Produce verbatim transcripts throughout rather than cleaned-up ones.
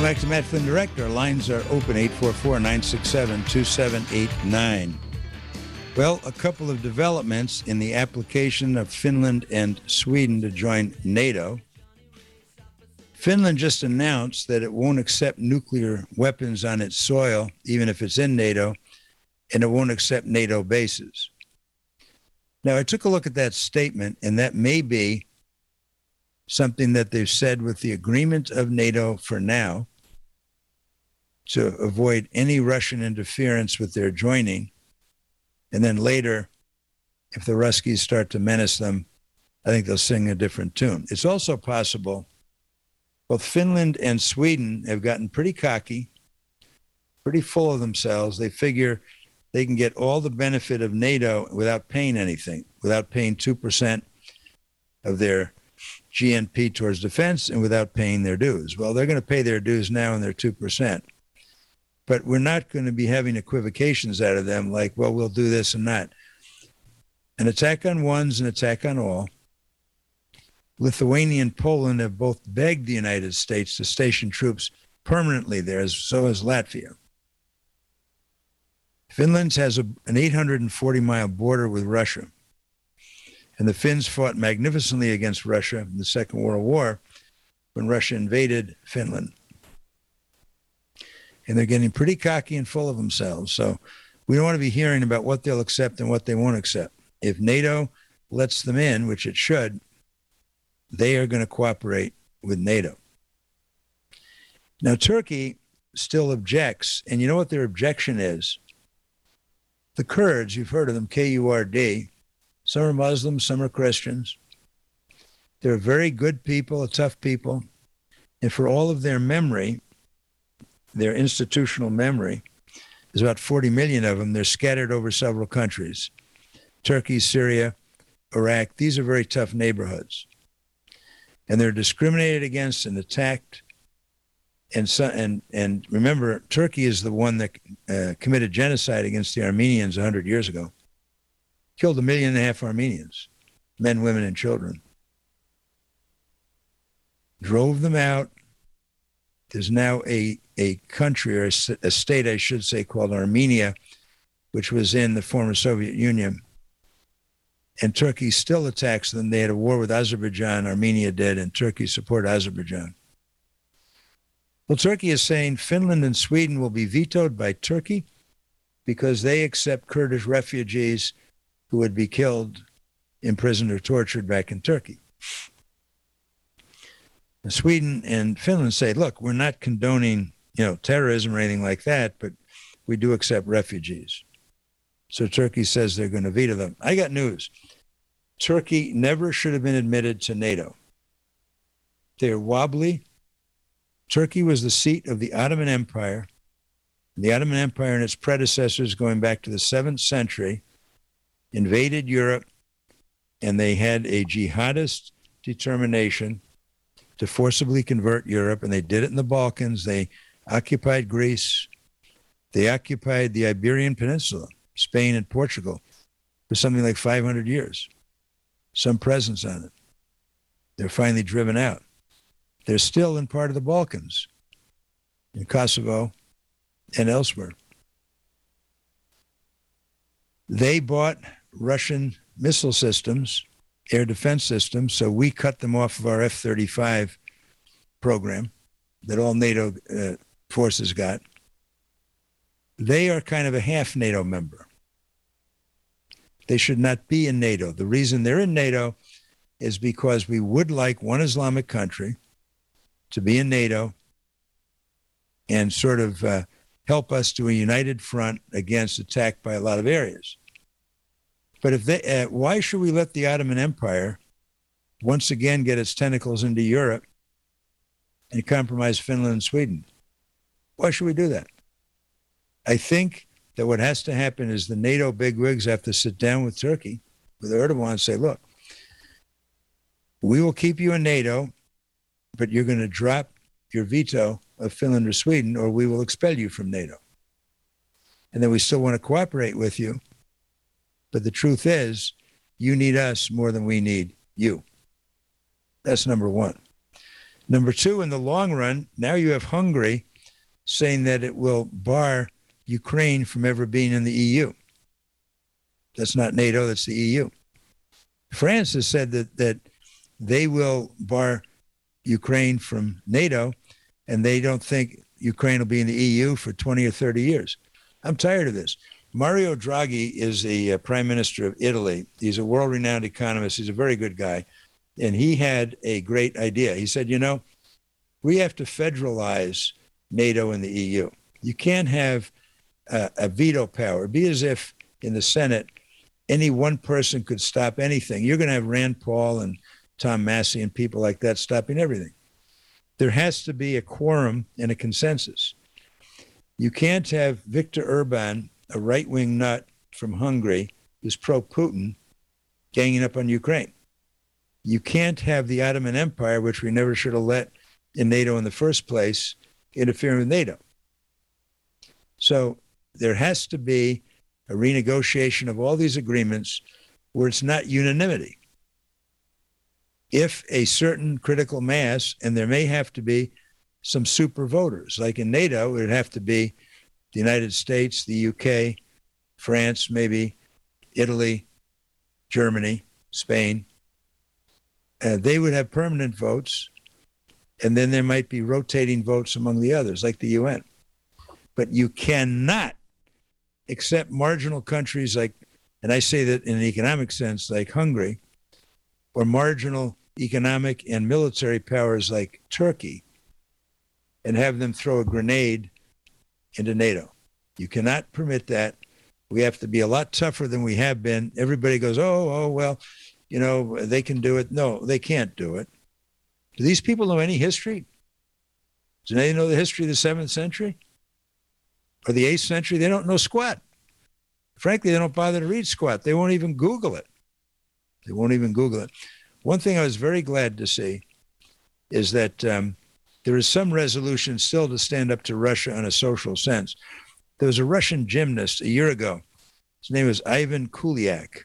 back to Matt Flynn Direct. Our lines are open, eight four four, nine six seven, two seven eight nine. Well, a couple of developments in the application of Finland and Sweden to join NATO. Finland just announced that it won't accept nuclear weapons on its soil, even if it's in NATO, and it won't accept NATO bases. Now, I took a look at that statement, and that may be something that they've said with the agreement of NATO for now to avoid any Russian interference with their joining. And then later, if the Ruskies start to menace them, I think they'll sing a different tune. It's also possible both Finland and Sweden have gotten pretty cocky, pretty full of themselves. They figure they can get all the benefit of NATO without paying anything, without paying two percent of their G N P towards defense and without paying their dues. Well, they're going to pay their dues now and they're two percent. But we're not going to be having equivocations out of them like, well, we'll do this and that. An attack on one's an attack on all. Lithuania and Poland have both begged the United States to station troops permanently there, so has Latvia. Finland has a, an eight hundred forty mile border with Russia. And the Finns fought magnificently against Russia in the Second World War when Russia invaded Finland. And they're getting pretty cocky and full of themselves. So we don't want to be hearing about what they'll accept and what they won't accept. If NATO lets them in, which it should, they are going to cooperate with NATO. Now, Turkey still objects. And you know what their objection is? The Kurds, you've heard of them, K U R D. Some are Muslims, some are Christians. They're very good people, tough people. And for all of their memory, their institutional memory, there's about forty million of them. They're scattered over several countries. Turkey, Syria, Iraq. These are very tough neighborhoods. And they're discriminated against and attacked. And so, and and remember, Turkey is the one that uh, committed genocide against the Armenians one hundred years ago. Killed a million and a half Armenians, men, women, and children. Drove them out. There's now a, a country, or a, a state, I should say, called Armenia, which was in the former Soviet Union. And Turkey still attacks them. They had a war with Azerbaijan, Armenia did, and Turkey supported Azerbaijan. Well, Turkey is saying Finland and Sweden will be vetoed by Turkey because they accept Kurdish refugees who would be killed, imprisoned, or tortured back in Turkey. And Sweden and Finland say, look, we're not condoning, you know, terrorism or anything like that, but we do accept refugees. So Turkey says they're going to veto them. I got news. Turkey never should have been admitted to NATO. They're wobbly. Turkey was the seat of the Ottoman Empire. The Ottoman Empire and its predecessors going back to the seventh century invaded Europe, and they had a jihadist determination to forcibly convert Europe, and they did it in the Balkans. They occupied Greece. They occupied the Iberian Peninsula, Spain and Portugal, for something like five hundred years. Some presence on it. They're finally driven out. They're still in part of the Balkans, in Kosovo and elsewhere. They bought Russian missile systems, air defense systems, so we cut them off of our F thirty-five program that all NATO uh, forces got. They are kind of a half NATO member. They should not be in NATO. The reason they're in NATO is because we would like one Islamic country to be in NATO and sort of uh, help us to a united front against attack by a lot of areas. But if they, uh, why should we let the Ottoman Empire once again get its tentacles into Europe and compromise Finland and Sweden? Why should we do that? I think that what has to happen is the NATO bigwigs have to sit down with Turkey, with Erdogan, and say, look, we will keep you in NATO, but you're going to drop your veto of Finland or Sweden, or we will expel you from NATO. And then we still want to cooperate with you. But the truth is, you need us more than we need you. That's number one. Number two, in the long run, now you have Hungary saying that it will bar Ukraine from ever being in the E U. That's not NATO, that's the E U. France has said that that they will bar Ukraine from NATO, and they don't think Ukraine will be in the E U for twenty or thirty years. I'm tired of this. Mario Draghi is the uh, prime minister of Italy. He's a world-renowned economist. He's a very good guy. And he had a great idea. He said, you know, we have to federalize NATO and the E U. You can't have uh, a veto power. It'd be as if in the Senate, any one person could stop anything. You're going to have Rand Paul and Tom Massey and people like that stopping everything. There has to be a quorum and a consensus. You can't have Viktor Orban, a right-wing nut from Hungary, who's pro-Putin, ganging up on Ukraine. You can't have the Ottoman Empire, which we never should have let in NATO in the first place, interfering with NATO. So there has to be a renegotiation of all these agreements where it's not unanimity. If a certain critical mass, and there may have to be some super voters, like in NATO, it would have to be the United States, the U K, France, maybe Italy, Germany, Spain. Uh, they would have permanent votes, and then there might be rotating votes among the others, like the U N. But you cannot accept marginal countries like, and I say that in an economic sense, like Hungary, or marginal economic and military powers like Turkey, and have them throw a grenade into NATO. You cannot permit that. We have to be a lot tougher than we have been. Everybody goes, oh, oh, well, you know, they can do it. No, they can't do it. Do these people know any history? Do they know the history of the seventh century or the eighth century? They don't know squat. Frankly, they don't bother to read squat. They won't even Google it. They won't even Google it. One thing I was very glad to see is that um, there is some resolution still to stand up to Russia in a social sense. There was a Russian gymnast a year ago. His name was Ivan Kuliak.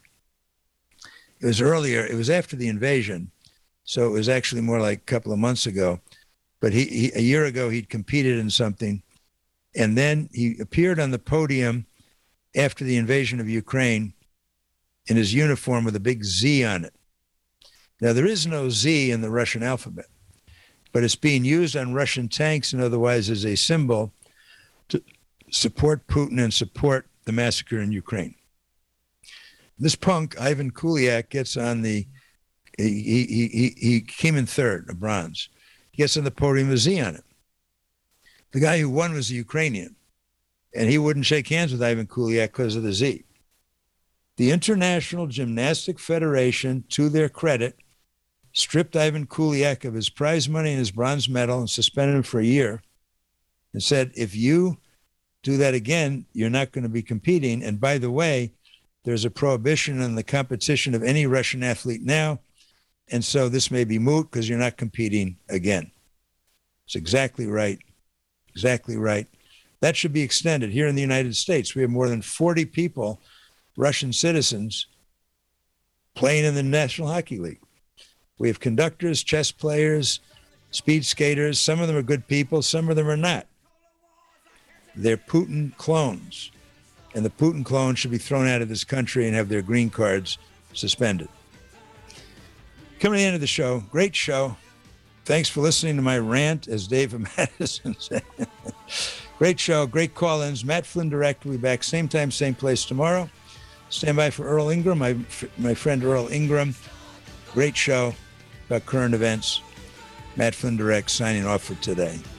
It was earlier. It was after the invasion. So it was actually more like a couple of months ago. But he, he a year ago, he'd competed in something. And then he appeared on the podium after the invasion of Ukraine in his uniform with a big Z on it. Now, there is no Z in the Russian alphabet, but it's being used on Russian tanks and otherwise as a symbol to support Putin and support the massacre in Ukraine. This punk, Ivan Kuliak, gets on the, he, he, he, he came in third, a bronze. He gets on the podium with a Z on it. The guy who won was a Ukrainian, and he wouldn't shake hands with Ivan Kuliak because of the Z. The International Gymnastic Federation, to their credit, stripped Ivan Kuliak of his prize money and his bronze medal and suspended him for a year and said, if you do that again, you're not going to be competing. And by the way, there's a prohibition on the competition of any Russian athlete now. And so this may be moot because you're not competing again. It's exactly right. Exactly right. That should be extended. Here in the United States, we have more than forty people, Russian citizens, playing in the National Hockey League. We have conductors, chess players, speed skaters. Some of them are good people. Some of them are not. They're Putin clones. And the Putin clones should be thrown out of this country and have their green cards suspended. Coming to the end of the show, great show. Thanks for listening to my rant, as David Madison said. Great show, great call-ins. Matt Flynn Direct will be back same time, same place tomorrow. Stand by for Earl Ingram, my, my friend Earl Ingram. Great show about current events. Matt Flynn Direct signing off for today.